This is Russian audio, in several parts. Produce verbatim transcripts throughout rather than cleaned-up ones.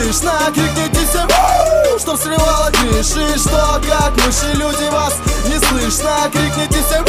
слышно, крикните всем, что срывало крыши, что как мыши люди вас не слышно, крикните всем,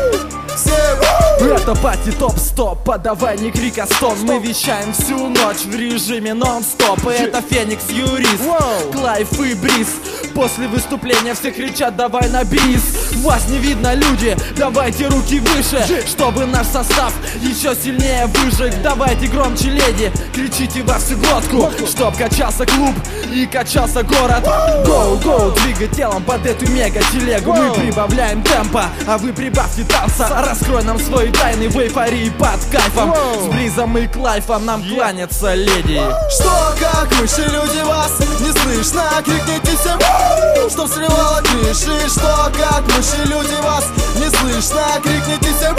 всем. Это пати топ-стоп, подавай не крик, а стон. Мы вещаем всю ночь в режиме нон-стоп. И это Феникс, Юрис, Клайв и Бриз. После выступления все кричат: давай на бис. Вас не видно, люди, давайте руки выше, чтобы наш состав еще сильнее выжег. Давайте громче, леди, кричите во всю глотку, чтоб качался клуб и качался город. Гоу-гоу, двигай телом под эту мега-телегу. Мы прибавляем темпа, а вы прибавьте танца. Раскрой нам свои тайны в эйфории под кайфом. С Бризом и Клайфом нам кланяться леди. Что как мыши люди вас не слышно, крикните всем, что срывало крыши, что как мыши люди вас не слышно, крикните всем,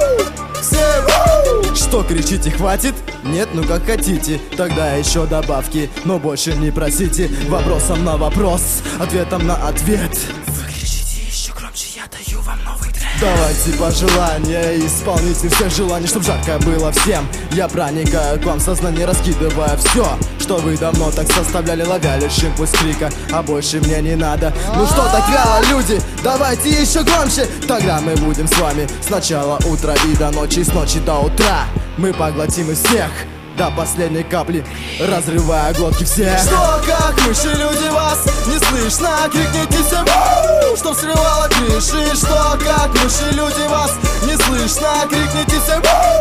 всем. Что кричите, хватит? Нет, ну как хотите, тогда еще добавки, но больше не просите. Вопросом на вопрос, ответом на ответ. Вы кричите еще громче, я даю вам новый трек. Давайте пожелания, исполните все желания, чтоб жарко было всем. Я проникаю к вам в сознание, раскидывая все, что вы давно так составляли, лагали шимпу с крика, а больше мне не надо. Ну что так вяло, люди, давайте еще громче. Тогда мы будем с вами с начала утра и до ночи, с ночи до утра. Мы поглотим из всех до последней капли, разрывая глотки всех. Что как мыши люди вас не слышно, крикните всем, что срывало крыши, что как мыши люди вас не слышно, крикните всем,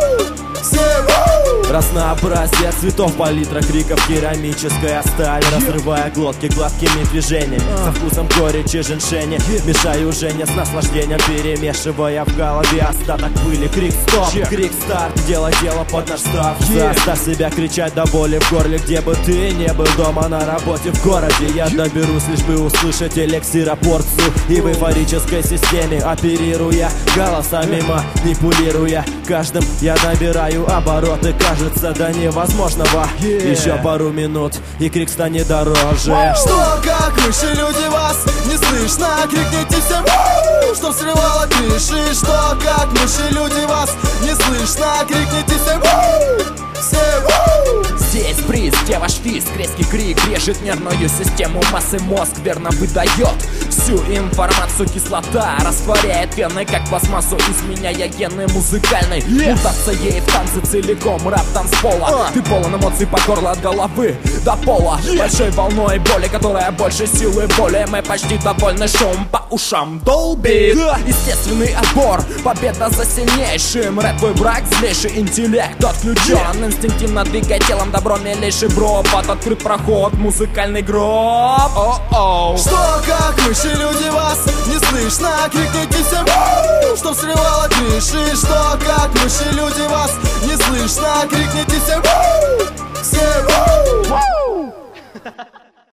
всем. Разнообразие цветов, палитра криков, керамическая сталь, разрывая глотки гладкими движениями, со вкусом горечи женьшени. Мешаю Жене с наслаждением, перемешивая в голове остаток пыли. Крик стоп, крик старт, дело дело под наш штраф. Заставь себя кричать до боли в горле, где бы ты не был, дома, на работе, в городе. Я доберусь, лишь бы услышать эликсира порцию, и в эйфорической системе, оперируя голосами, манипулируя каждым, я набираю обороты, кажется, до невозможного. yeah. Еще пару минут, и крик станет дороже. Что как мыши люди вас не слышно, крикните всем, что срывало крыши, что как мыши люди вас не слышно, крикните всем, всем. Здесь Бриз, где ваш фист, резкий крик режет нервную систему массы, мозг верно выдает всю информацию, кислота растворяет вены, как пластмассу, изменяя гены музыкальной yes. мутацией в танце целиком, рэп танцпола. uh. Ты полон эмоций по горло от головы до пола, yes. большой волной боли, которая больше силы воли. Мы почти довольны, шум по ушам долбит. uh. Естественный отбор, победа за сильнейшим. Рэп твой враг, злейший интеллект отключен. yeah. Инстинктивно двигай телом, добро милейший бро, под открыт проход, музыкальный гроб. О-оу. Что как мыши люди вас не слышно, крикните всем, что срывало крыши, что как мыши люди